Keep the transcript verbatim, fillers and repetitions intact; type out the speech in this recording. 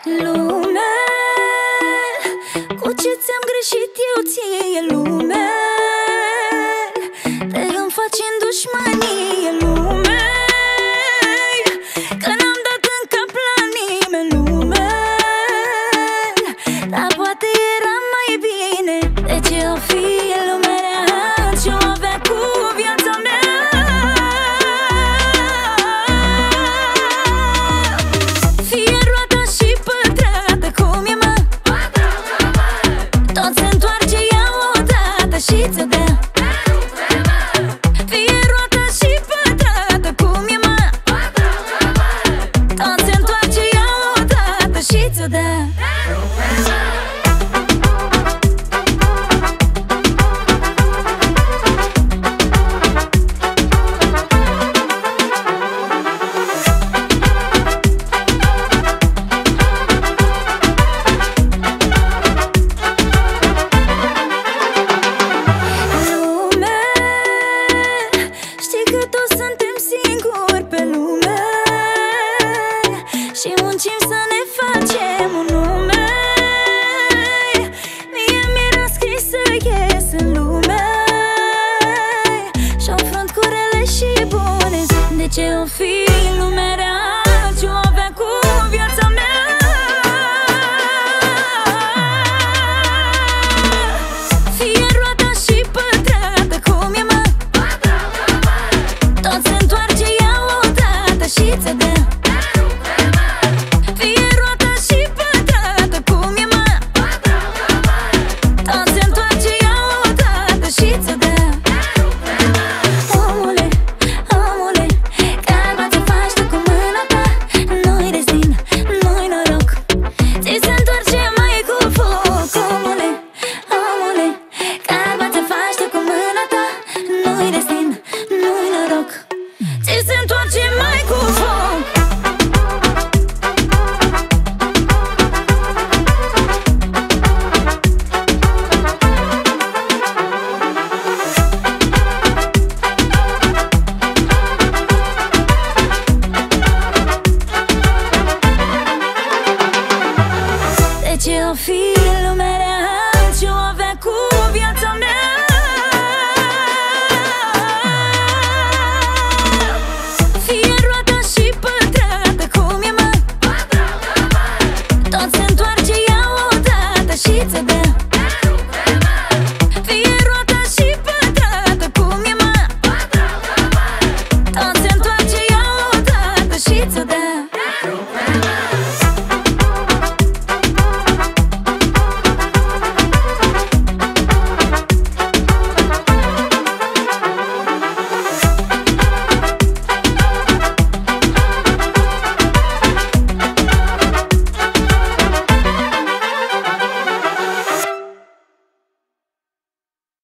Lume, cu ce ți-am greșit eu ție, lume? Te îmi faci în dușmanie, lume, că n-am dat în cap la nimeni, lume. Dar poate era mai bine. De ce o fi lumea rea ce-o avea cu viața mea? Fie roata și pătrată, cum e, mă? Tot se întoarce ea odată și ți-o dea. Fie roata și pătrată, cum e, mă? Tot se întoarce ea odată și ți-o dea. Și muncim să ne facem un nume. Mie mi-era scris să ies în lume și-o frânt cu rele și bune. De ce o fi lumea